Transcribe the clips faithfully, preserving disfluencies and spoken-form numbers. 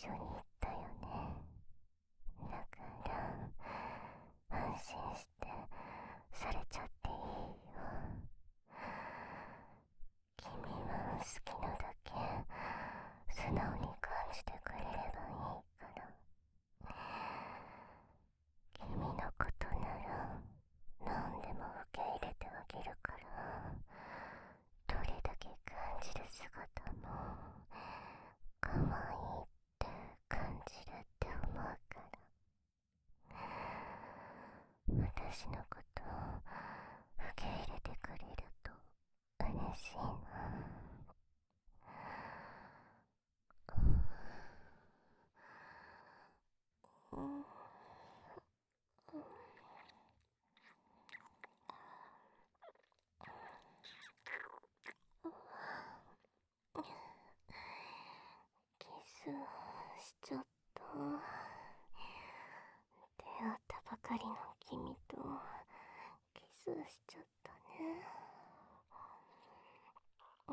緒に行ったよね。だから安心してされちゃっていいよ。君は好きなだけ素直に感じてくれればいいから。君のことなら何でも受け入れてあげるから、どれだけ感じる姿も可愛いって感じるって思うから。私のことを受け入れてくれると嬉しいな。うん、キスしちゃった。出会ったばかりの君とキスしちゃったね。うん、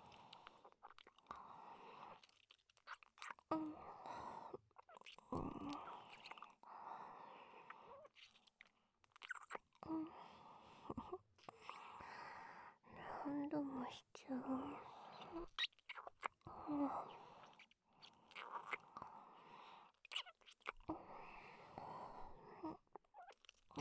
うん、うん、うん、何度もしちゃう。うん、うん、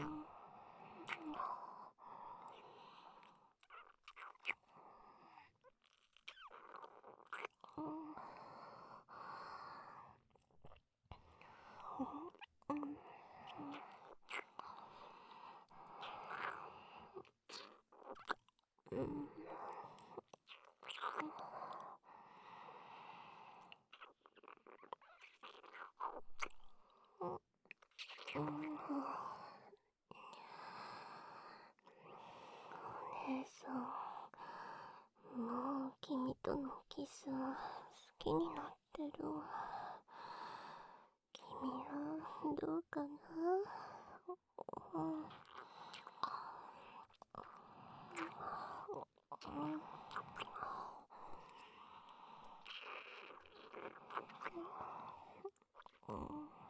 うん、うん、うん、うん、お姉さん、もう君とのキス好きになってるわ。君はどうかな。うん、うん、うん、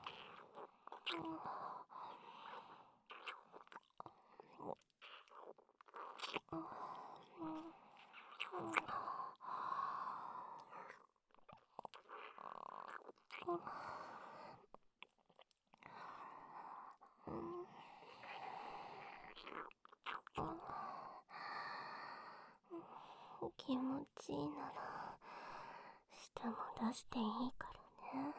気持ちいいなら舌も出していいからね。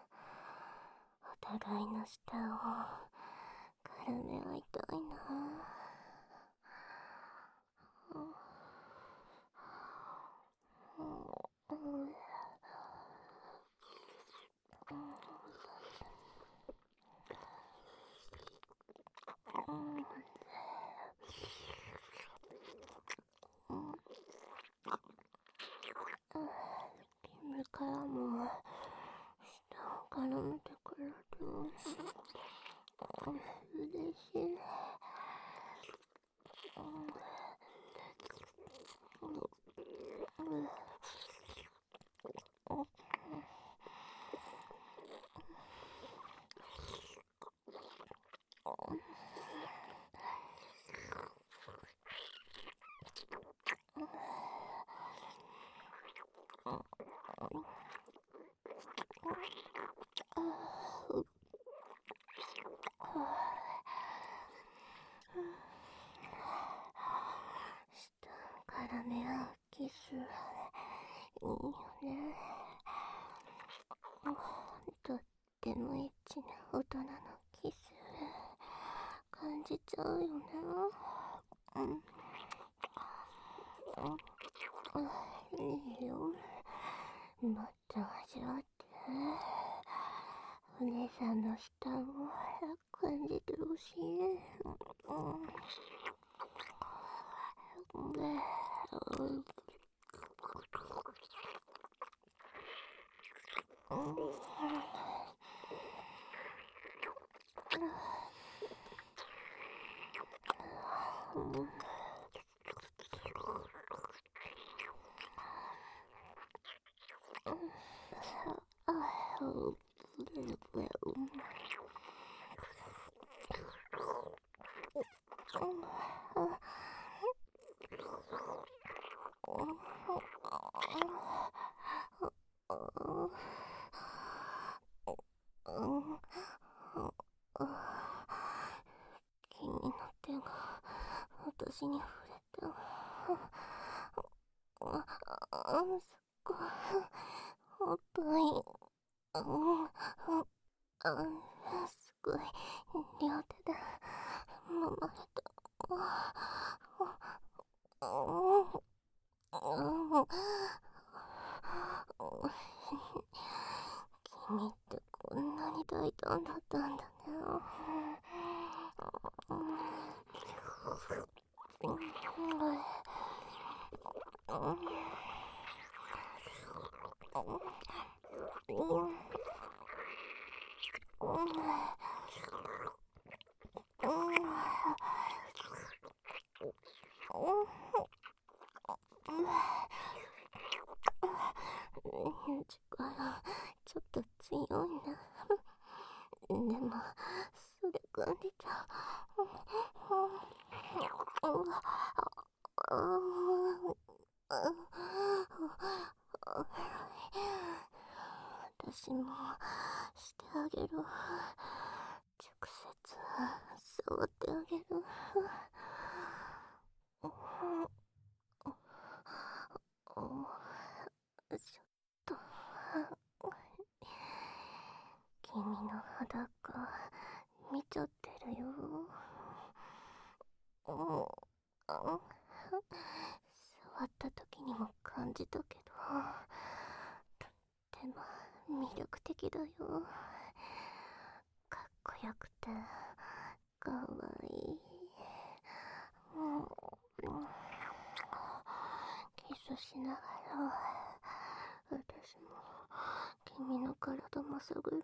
お互いの舌を絡め合いたいな。うん、うん、うん、君からも舌を絡めてくれると嬉しい。舌絡め合うキスいいよね。とってもエッチな大人のキス感じちゃうよね。うん、うん、いいよ。もっと味わって。お姉さんの舌を感じてほしい。うん、うん、 私に触れて、ああ、すっごい、おっぱい、ああ、すごい、両手で揉まれた。君ってこんなに大胆だったんだね。力ちょっと強いな。でもそれ感じちゃう。私もしてあげる。直接触ってあげる。ちょっと君の裸見ちゃってるよ。触った時にも感じたけど、とっても魅力的だよ。かっこよくてかわいい。キスしながら私も君の体も探るね。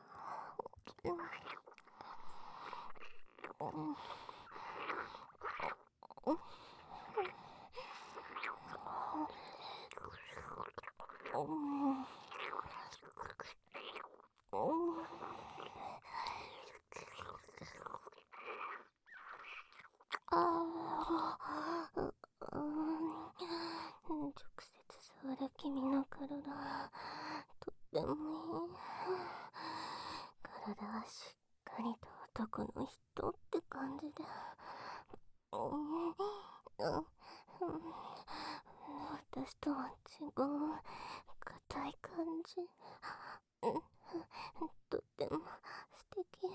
ああ、直接触る君の体、とってもいい。体はしっかりと男の人って感じで。私とは違う硬い感じ。とっても素敵。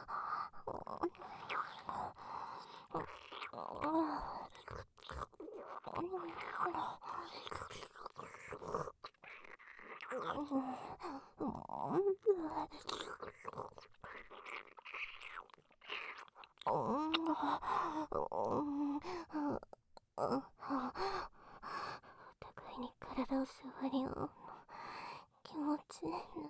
お互いに体を触り合うの気持ちいいな。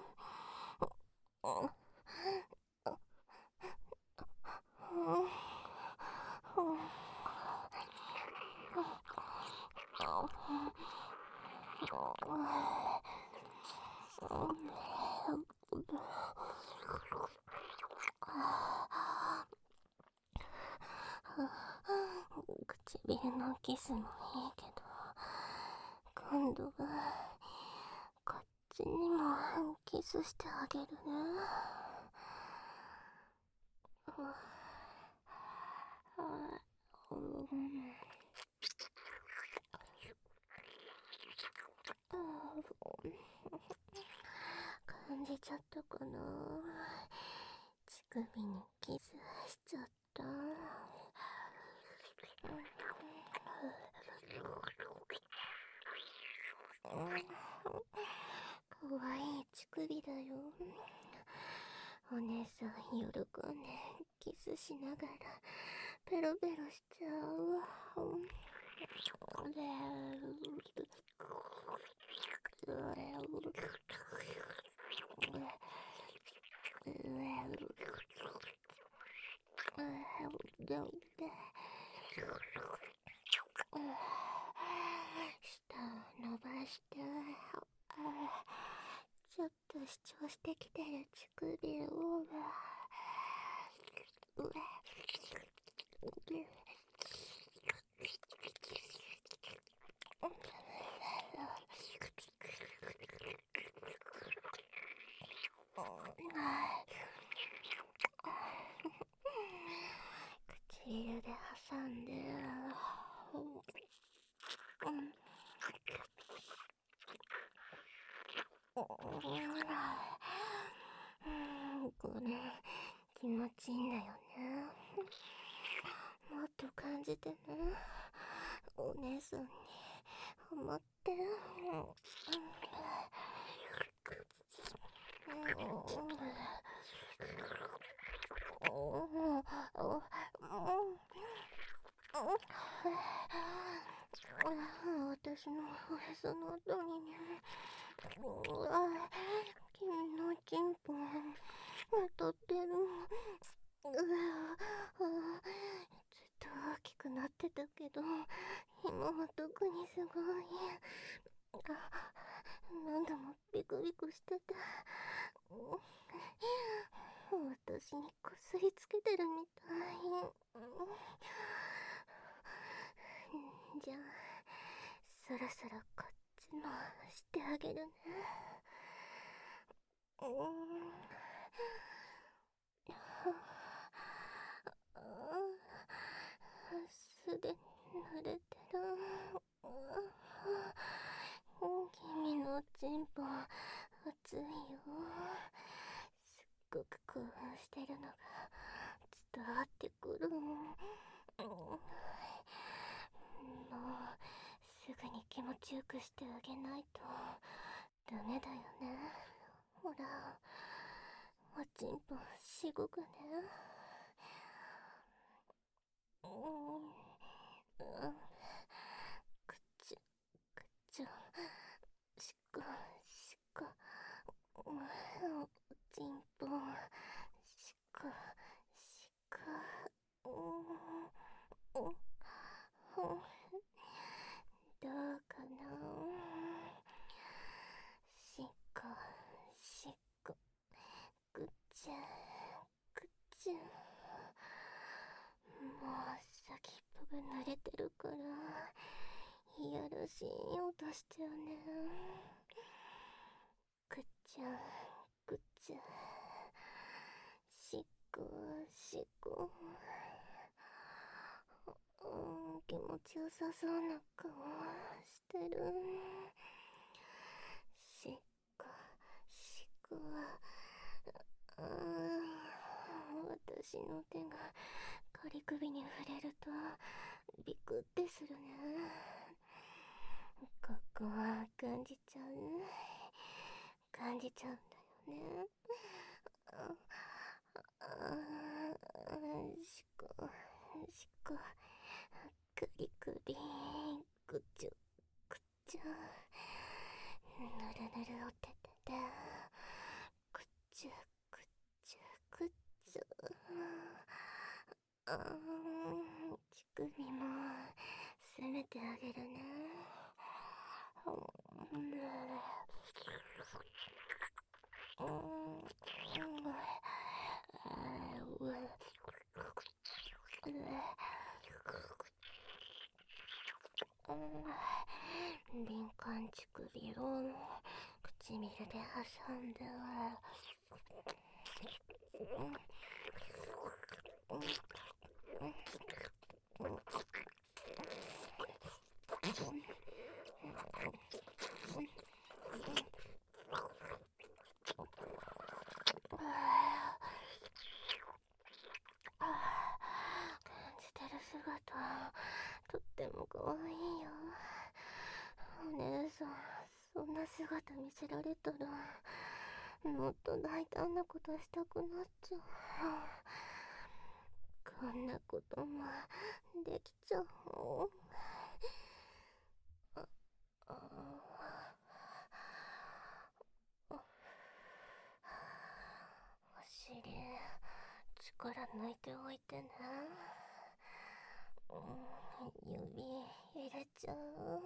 唇のキスもいいけど、今度はこっちにもキスしてあげるね。感じちゃったかな。乳首にキスしちゃった。かわいい乳首だよ。お姉さん喜んでキスしながらペロペロしちゃうわ。舌を伸ばして、ちょっと主張してきてる乳首を唇で挟んで、うん、うん、これ気持ちいいんだよね。もっと感じてね、お姉さんにハマって。私のおへその後にね、君のチンポ当たってる。ずっと大きくなってたけど、今は特にすごい。何度もビクビクしてて、私にこすりつけてるみたい。じゃあそろそろこっちもしてあげるね。うん、すでに慣れてる。君のチンポ熱いよ。すっごく興奮してるのが伝わってくる。もうすぐに気持ちよくしてあげないとダメだよね。ほら、おちんぽしごくね。うん、うん、くちゅくちゅ、しこしこ、うん、おちんぽしこしこ、うん、うん、どうかな。しこしこ、くちゅくちゅ。もう先っぽが慣れてるからいやらしい音しちゃうね。くちゅくちゅ、しこしこ。うん、気持ちよさそうな顔してる。しっこしっこ。あー、私の手が仮首に触れるとビクってするね。ここは感じちゃう。感じちゃうんだよね。ああ、しこしこ、くりくり、くちゅくちゅ、ぬるぬるおててで、くちゅくちゅくちゅ。あー、乳首も攻めてあげるね。うん、敏感乳首を唇で挟んで、感じてる姿とっても可愛いよ。お姉さん、そんな姿見せられたらもっと大胆なことしたくなっちゃう。こんなこともできちゃう。ああお尻力抜いておいてね。うん、指入れちゃう。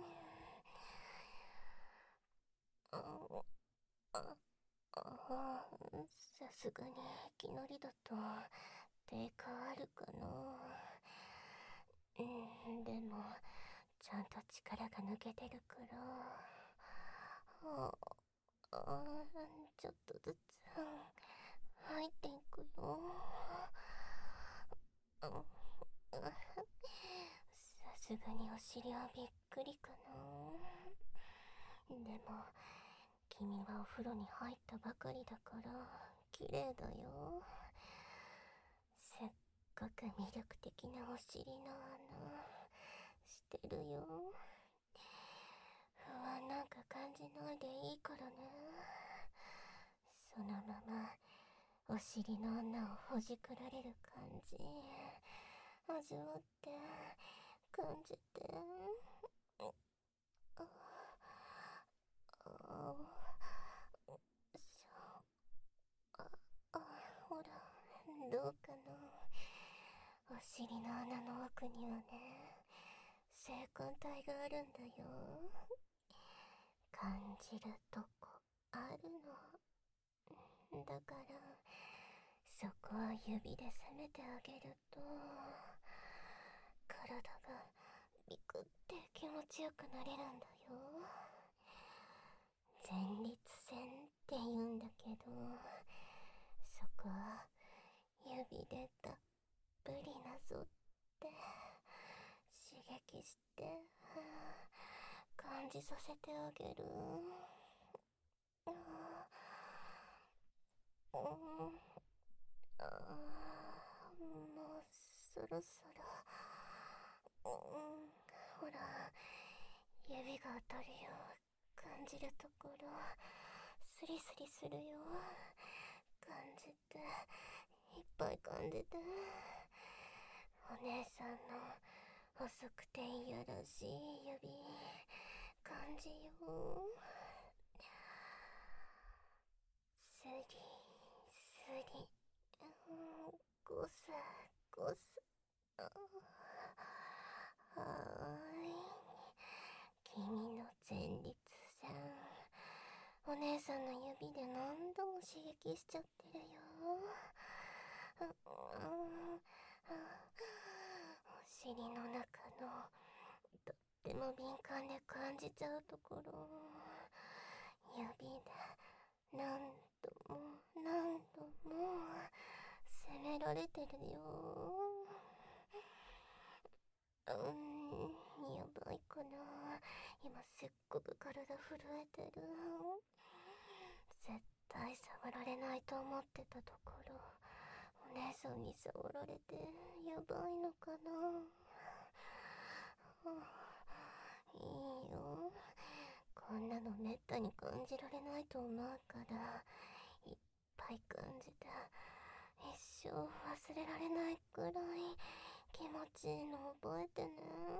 あああ、さすがにいきなりだと抵抗あるかな。うん、でもちゃんと力が抜けてるから。ああ、ちょっとずつ入っていくよ。うん、 すがにお尻はびっくりかな。でも君はお風呂に入ったばかりだから綺麗だよ。すっごく魅力的なお尻の穴してるよ。不安なんか感じないでいいからね。そのままお尻の穴をほじくられる感じ味わって感じて。ああしょああほらどうかな。お尻の穴の奥にはね性感帯があるんだよ。感じるとこあるのだから、そこを指で攻めてあげると体がビクって気持ちよくなれるんだよ。前立腺って言うんだけど、そこは指でたっぷりなぞって刺激して感じさせてあげる。あーうんあーもうそろそろ、うん、ほら指が当たるよう感じるところスリスリするよ。感じていっぱい感じて。お姉さんの細くていやらしい指感じよう。スリスリ、うん、ゴスゴス。あはーい、君の前立腺お姉さんの指で何度も刺激しちゃってるよ。うんうんお尻の中のとっても敏感で感じちゃうところ指で何度も何度も責められてるよ。うーん、やばいかな。今すっごく体震えてる。絶対触られないと思ってたところお姉さんに触られてやばいのかな。いいよ、こんなのめったに感じられないと思うからいっぱい感じて一生忘れられないくらい気持ちいいの覚えてね。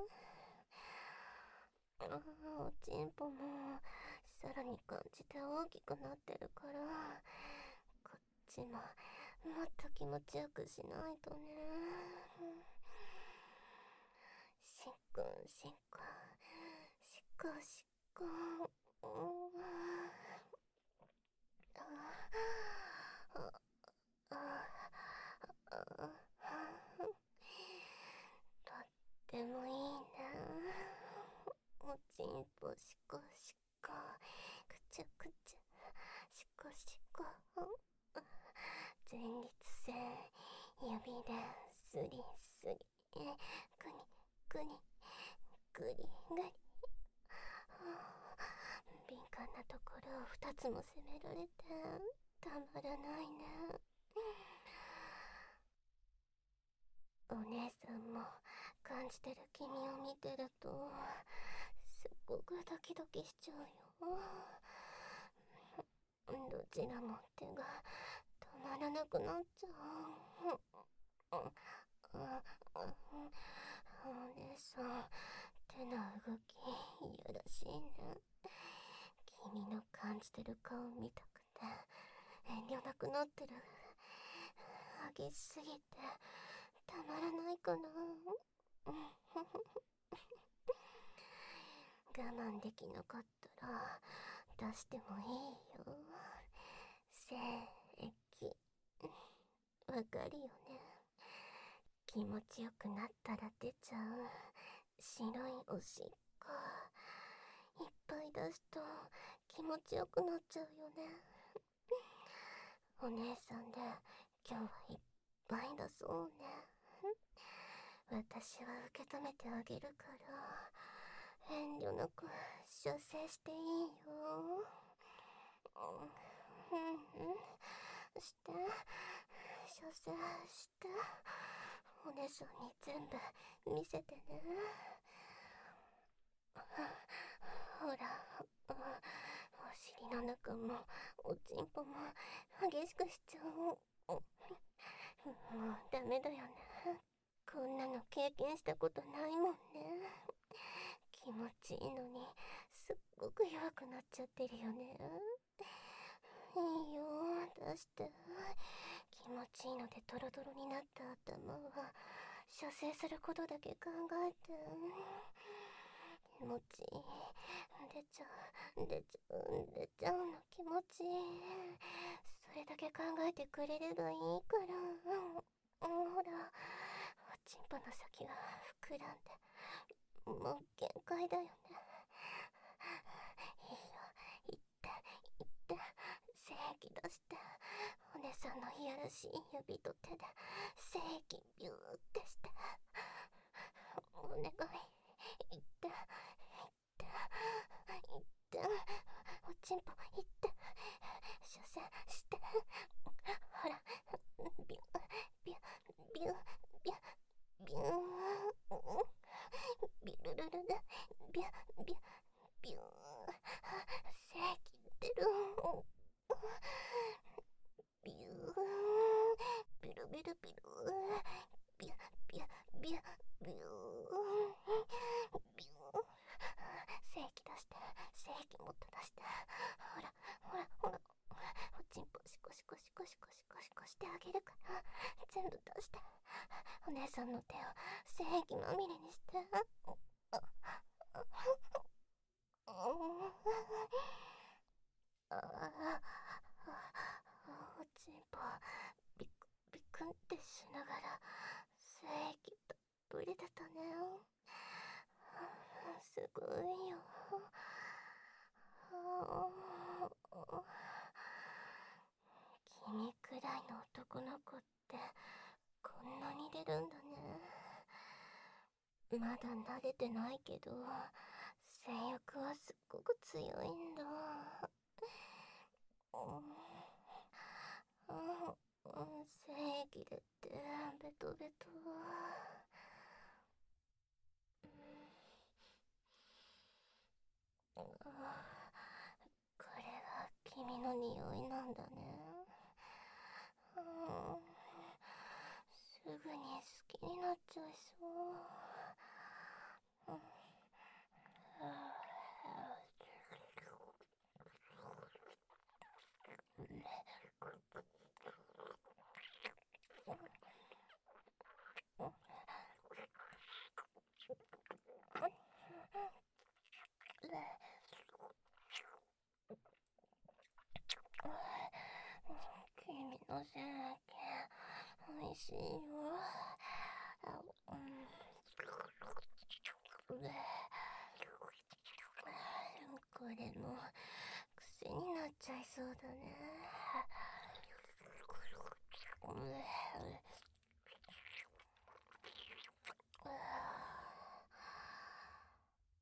ああおちんぽもさらに感じて大きくなってるからこっちももっと気持ちよくしないとね。しっこしっこしっこしっこ、うん、ああああとってもいいね。おちんぽしこしこくちゃくちゃしこしこ、前立腺指ですりすりぐにぐにぐりぐり、敏感なところをふたつも責められてたまらないね。お姉さんも感じてる君を見てるとすっごくドキドキしちゃうよ。どちらも手が止まらなくなっちゃう。お姉さん手の動きいやらしいね。君の感じてる顔見たくて遠慮なくなってる。激しすぎてたまらないかな。我慢できなかったら出してもいいよ。精液わかるよね。気持ちよくなったら出ちゃう白いおしっこいっぱい出すと気持ちよくなっちゃうよね。お姉さんで今日はいっぱい出そうね。 私は受け止めてあげるから、遠慮なく射精していいよ。うんうん。して、射精して、お姉さんに全部見せてね。ほら、お尻の中もおちんぽも激しくしちゃう。もうダメだよね。こんなの経験したことないもんね。気持ちいいのにすっごく弱くなっちゃってるよね。いいよ、出して。気持ちいいのでドロドロになった頭は射精することだけ考えて。気持ちいい。出ちゃう出ちゃう出ちゃうの気持ちいい。それだけ考えてくれればいいから。ほら、おちんぽの先が膨らんでもう限界だよね。いいよ、行って行って、精液出して。お姉さんのいやらしい指と手で精液ビューってして。お願い、行って行って行って、おちんぽ行って、射精して。ほら、ビュービュービュービュービュービュルルルルビュービュービュー、精液出る。ビュービュルビュルビュルビュービュービュービュービュー、精液出して、精液もっと出して。ほらほらほら、おちんぽシコシコシコシコシコシコしてあげるから、全部出して。お姉さんの手を精液まみれにして。ああ、おちんぽビクビクンってしながら精液たっぷり出たね。すごいよ。君くらいの男の子ってこんなに出るんだね。まだ慣れてないけど、性欲はすっごく強いんだ。うん、精液出てベトベト。これは君の匂いなんだね。うん、すぐに好きになっちゃいそう。うん、君の精液おいしいよ。あ、うん、これも癖になっちゃいそうだね。